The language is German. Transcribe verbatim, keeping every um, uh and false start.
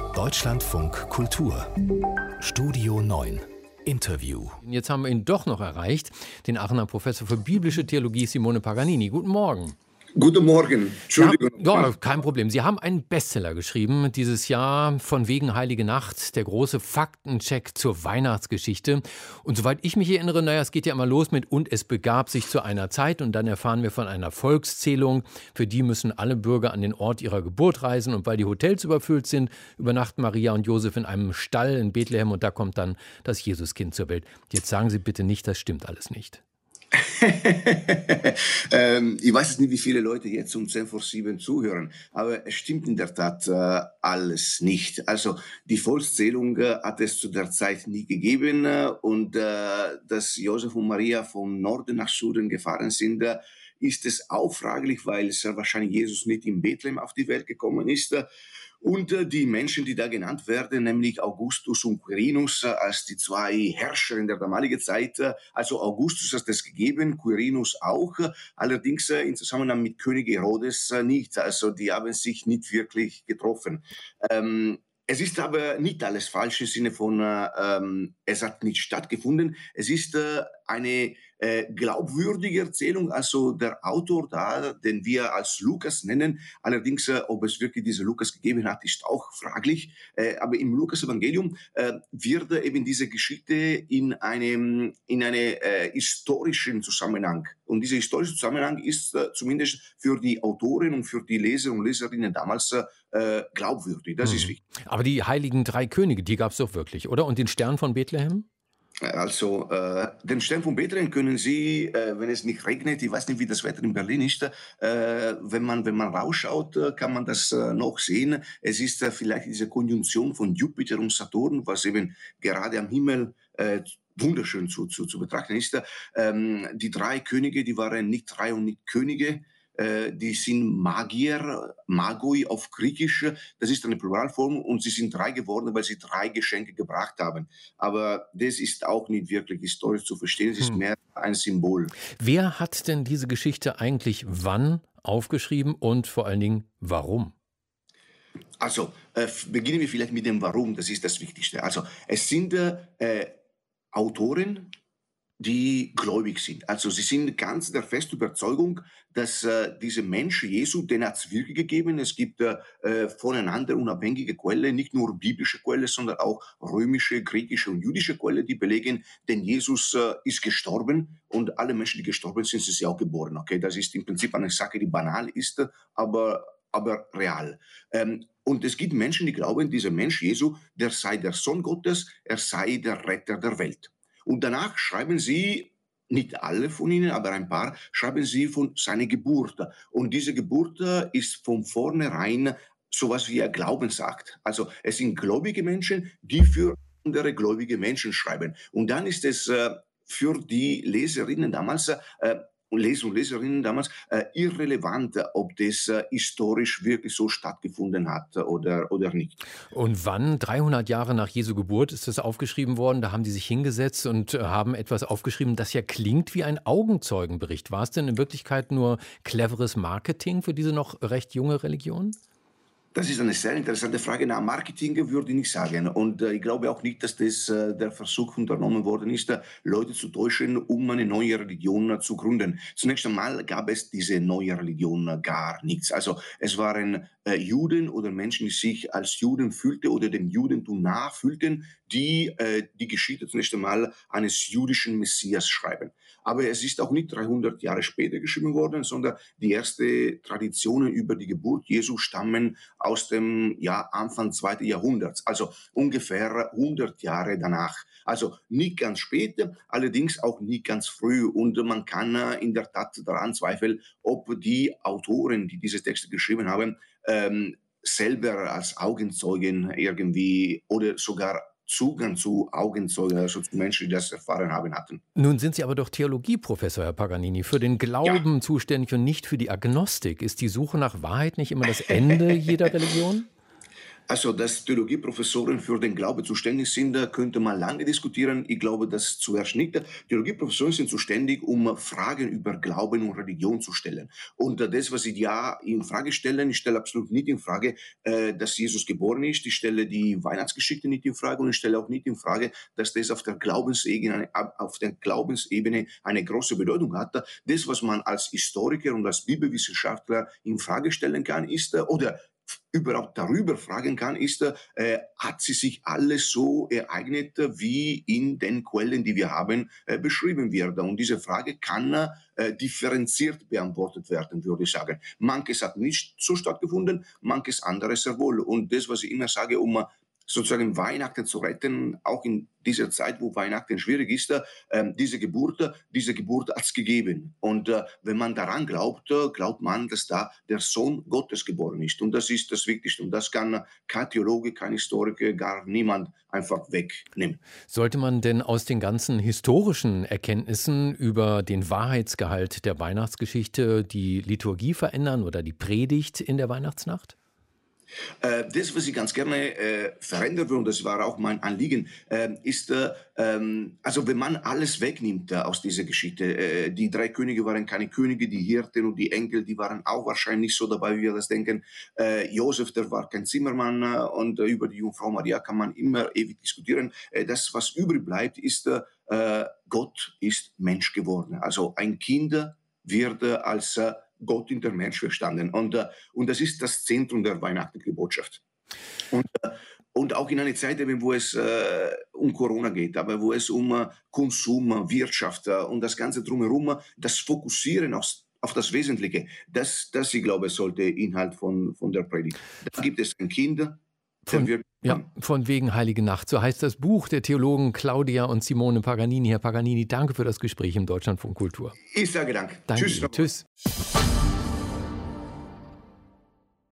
Deutschlandfunk Kultur Studio neun Interview. Jetzt haben wir ihn doch noch erreicht, den Aachener Professor für biblische Theologie Simone Paganini. Guten Morgen. Guten Morgen. Entschuldigung. Ja, ja, kein Problem. Sie haben einen Bestseller geschrieben dieses Jahr, von wegen Heilige Nacht, der große Faktencheck zur Weihnachtsgeschichte. Und soweit ich mich erinnere, naja, es geht ja immer los mit "und es begab sich zu einer Zeit", und dann erfahren wir von einer Volkszählung. Für die müssen alle Bürger an den Ort ihrer Geburt reisen, und weil die Hotels überfüllt sind, übernachten Maria und Josef in einem Stall in Bethlehem, und da kommt dann das Jesuskind zur Welt. Jetzt sagen Sie bitte nicht, das stimmt alles nicht. ähm, ich weiß jetzt nicht, wie viele Leute jetzt um zehn vor sieben zuhören, aber es stimmt in der Tat äh, alles nicht. Also die Volkszählung äh, hat es zu der Zeit nie gegeben äh, und äh, dass Josef und Maria vom Norden nach Süden gefahren sind, äh, ist es auch fraglich, weil sehr wahrscheinlich Jesus nicht in Bethlehem auf die Welt gekommen ist. Äh, Und äh, die Menschen, die da genannt werden, nämlich Augustus und Quirinus, äh, als die zwei Herrscher in der damaligen Zeit, äh, also Augustus hat es gegeben, Quirinus auch, äh, allerdings äh, in Zusammenhang mit König Herodes äh, nicht. Also die haben sich nicht wirklich getroffen. Ähm, Es ist aber nicht alles falsch im Sinne von, äh, ähm, es hat nicht stattgefunden. Es ist äh, eine äh, glaubwürdige Erzählung, also der Autor da, den wir als Lukas nennen. Allerdings, äh, ob es wirklich diesen Lukas gegeben hat, ist auch fraglich. Äh, aber im Lukas-Evangelium äh, wird eben diese Geschichte in einem in eine äh, historischen Zusammenhang. Und dieser historische Zusammenhang ist äh, zumindest für die Autoren und für die Leser und Leserinnen damals äh, glaubwürdig. Das mhm. ist wichtig. Aber die heiligen drei Könige, die gab es doch wirklich, oder? Und den Stern von Bethlehem? Also, äh, den Stern von Bethlehem können Sie, äh, wenn es nicht regnet, ich weiß nicht, wie das Wetter in Berlin ist, äh, wenn man, wenn man rausschaut, äh, kann man das äh, noch sehen. Es ist äh, vielleicht diese Konjunktion von Jupiter und Saturn, was eben gerade am Himmel äh, wunderschön zu, zu, zu betrachten ist. Ähm, die drei Könige, die waren nicht drei und nicht Könige. Die sind Magier, Magoi auf Griechisch, das ist eine Pluralform, und sie sind drei geworden, weil sie drei Geschenke gebracht haben. Aber das ist auch nicht wirklich historisch zu verstehen, es ist hm. mehr ein Symbol. Wer hat denn diese Geschichte eigentlich wann aufgeschrieben und vor allen Dingen warum? Also, äh, beginnen wir vielleicht mit dem Warum, das ist das Wichtigste. Also, es sind äh, Autoren, die gläubig sind. Also sie sind ganz der festen Überzeugung, dass äh, diese Mensch Jesu, den hat es wirklich gegeben. Es gibt äh, voneinander unabhängige Quellen, nicht nur biblische Quellen, sondern auch römische, griechische und jüdische Quellen, die belegen, denn Jesus äh, ist gestorben, und alle Menschen, die gestorben sind, sind sie auch geboren. Okay, das ist im Prinzip eine Sache, die banal ist, aber aber real. Ähm, und es gibt Menschen, die glauben, dieser Mensch Jesu, der sei der Sohn Gottes, er sei der Retter der Welt. Und danach schreiben sie, nicht alle von ihnen, aber ein paar, schreiben sie von seiner Geburt. Und diese Geburt ist von vornherein sowas wie ein Glaubensakt. Also es sind gläubige Menschen, die für andere gläubige Menschen schreiben. Und dann ist es äh, für die Leserinnen damals äh, und Leser und Leserinnen damals äh, irrelevant, ob das äh, historisch wirklich so stattgefunden hat oder, oder nicht. Und wann, dreihundert Jahre nach Jesu Geburt, ist das aufgeschrieben worden? Da haben die sich hingesetzt und äh, haben etwas aufgeschrieben, das ja klingt wie ein Augenzeugenbericht. War es denn in Wirklichkeit nur cleveres Marketing für diese noch recht junge Religion? Das ist eine sehr interessante Frage. Nach Marketing würde ich nicht sagen. Und äh, ich glaube auch nicht, dass das äh, der Versuch unternommen worden ist, äh, Leute zu täuschen, um eine neue Religion äh, zu gründen. Zunächst einmal gab es diese neue Religion äh, gar nichts. Also es waren äh, Juden oder Menschen, die sich als Juden fühlten oder dem Judentum nachfühlten, die äh, die Geschichte zunächst einmal eines jüdischen Messias schreiben. Aber es ist auch nicht dreihundert Jahre später geschrieben worden, sondern die ersten Traditionen über die Geburt Jesu stammen aus dem ja, Anfang zweiten Jahrhunderts, also ungefähr hundert Jahre danach. Also nicht ganz spät, allerdings auch nicht ganz früh. Und man kann in der Tat daran zweifeln, ob die Autoren, die diese Texte geschrieben haben, ähm, selber als Augenzeugen irgendwie oder sogar Zugang zu Augenzeugen, also zu Menschen, die das erfahren haben, hatten. Nun sind Sie aber doch Theologieprofessor, Herr Paganini, für den Glauben ja. zuständig und nicht für die Agnostik. Ist die Suche nach Wahrheit nicht immer das Ende jeder Religion? Also, dass Theologieprofessoren für den Glaube zuständig sind, könnte man lange diskutieren. Ich glaube, das zuerst nicht. Theologieprofessoren sind zuständig, um Fragen über Glauben und Religion zu stellen. Und das, was ich ja in Frage stelle, ich stelle absolut nicht in Frage, dass Jesus geboren ist. Ich stelle die Weihnachtsgeschichte nicht in Frage und ich stelle auch nicht in Frage, dass das auf der Glaubensebene, auf der Glaubensebene eine große Bedeutung hat. Das, was man als Historiker und als Bibelwissenschaftler in Frage stellen kann, ist, oder überhaupt darüber fragen kann, ist, äh, hat sie sich alles so ereignet, wie in den Quellen, die wir haben, äh, beschrieben wird. Und diese Frage kann äh, differenziert beantwortet werden, würde ich sagen. Manches hat nicht so stattgefunden, manches anderes sehr wohl. Und das, was ich immer sage, um sozusagen Weihnachten zu retten, auch in dieser Zeit, wo Weihnachten schwierig ist, äh, diese Geburt, diese Geburt hat es gegeben. Und äh, wenn man daran glaubt, äh, glaubt man, dass da der Sohn Gottes geboren ist. Und das ist das Wichtigste. Und das kann kein Theologe, kein Historiker, gar niemand einfach wegnehmen. Sollte man denn aus den ganzen historischen Erkenntnissen über den Wahrheitsgehalt der Weihnachtsgeschichte die Liturgie verändern oder die Predigt in der Weihnachtsnacht? Das, was ich ganz gerne äh, verändern würde, und das war auch mein Anliegen, äh, ist, äh, ähm, also wenn man alles wegnimmt äh, aus dieser Geschichte, äh, die drei Könige waren keine Könige, die Hirten und die Engel, die waren auch wahrscheinlich so dabei, wie wir das denken. Äh, Josef, der war kein Zimmermann äh, und äh, über die Jungfrau Maria kann man immer ewig diskutieren. Äh, das, was übrig bleibt, ist, äh, Gott ist Mensch geworden. Also ein Kind wird äh, als äh, Gott in der Mensch verstanden. Und, äh, und das ist das Zentrum der weihnachtlichen Botschaft. Und, äh, und auch in einer Zeit, wo es äh, um Corona geht, aber wo es um äh, Konsum, Wirtschaft äh, und das Ganze drumherum, das Fokussieren aus, auf das Wesentliche, das, das, ich glaube, sollte Inhalt von, von der Predigt. Da gibt es ein Kind, Von, ja, von wegen Heilige Nacht. So heißt das Buch der Theologen Claudia und Simone Paganini. Herr Paganini, danke für das Gespräch im Deutschlandfunk Kultur. Ich sage Dank. Danke. Tschüss. Tschüss.